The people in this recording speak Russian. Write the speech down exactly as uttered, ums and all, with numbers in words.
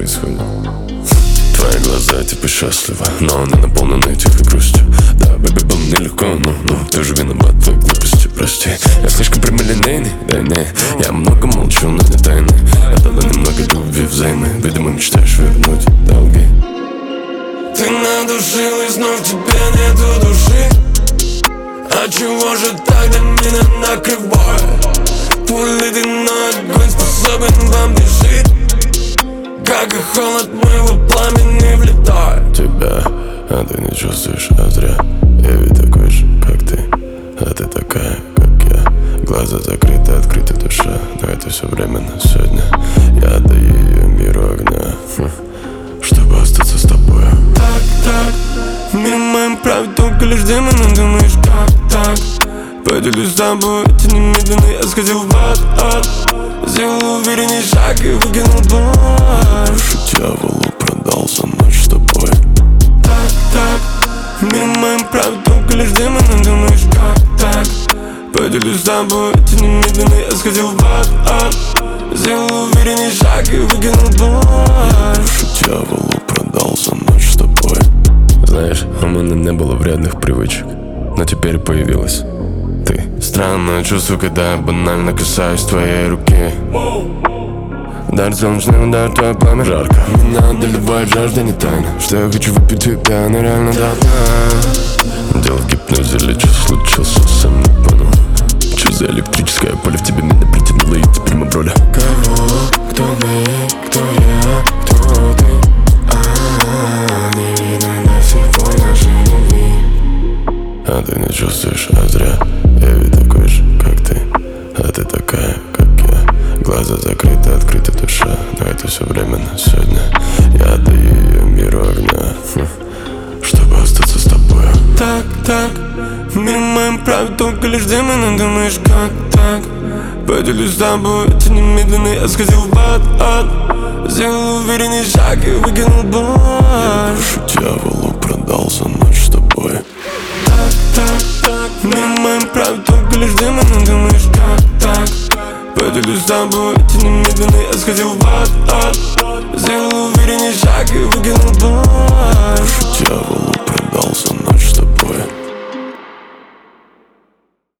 происходит? Твои глаза типа счастливы, но они наполнены тихой грустью. Да, бэби, было нелегко, но, но ты же виноват в твоей глупости, прости. Я слишком прямолинейный, да не. Я много молчу, но не тайны. Я дала немного любви взаймы. Видимо, мечтаешь вернуть долги. Ты надушилась, но в тебе нету души. А чего же тогда меня накрывает? Твой ледяной огонь способен вам бежит. Как и холод моего пламени влетает. Тебя, а ты не чувствуешь, а зря. Я ведь такой же, как ты. А ты такая, как я. Глаза закрыты, открыта душа. Но это все временно сегодня. Я отдаю ее миру огня, хм, чтобы остаться с тобой. Так, так, мир моим правит только лишь демоны. Думаешь, как так? Поделюсь с тобой, эти немедленно я сходил в ад, ад. Сделал уверенней шаг и выкинул боль. Душу дьяволу продал за ночь с тобой. Так, так, мир моим правит только лишь демоны. Думаешь, как так? Поделюсь с тобой, эти немедленно я сходил в ад, ад. Сделал уверенней шаг и выкинул боль. Душу дьяволу продал за ночь с тобой. Знаешь, у меня не было вредных привычек, но теперь появилась ты. Странное чувство, когда я банально касаюсь твоей руки. Дар солнечный удар, твое пламя жарко. Меня одолевает жажда, не тайна, что я хочу выпить тебя, но реально до дна. Дело в гипнозе, или что случился, сам не понял. Что за электрическое поле в тебе меня притянуло, и теперь мы в роли. Кого? Кто мы? Кто я? Кто ты? А, не видно до сих пор нашей любви. А ты не чувствуешь, а зря. Я ведь такой же, как ты. А ты такая, как я. Глаза закрыты, открыта душа. Но это все временно сегодня. Я отдаю ее миру огня, хм, чтобы остаться с тобой. Так, так, мир моим правит только лишь демоны. Думаешь, как так? Поделюсь с тобой, эти немедленно я сходил в ад, ад. Сделал уверенный шаг и выкинул боль. Я душу дьяволу продал за ночь с тобой. Так, так, так, мир моим правит только лишь демоны. Думаешь, как так? Поделюсь с тобой, эти немедленно я сходил в ад, ад. Сделал уверенный шаг и выкинул боль. Душу дьяволу продал за ночь с тобой.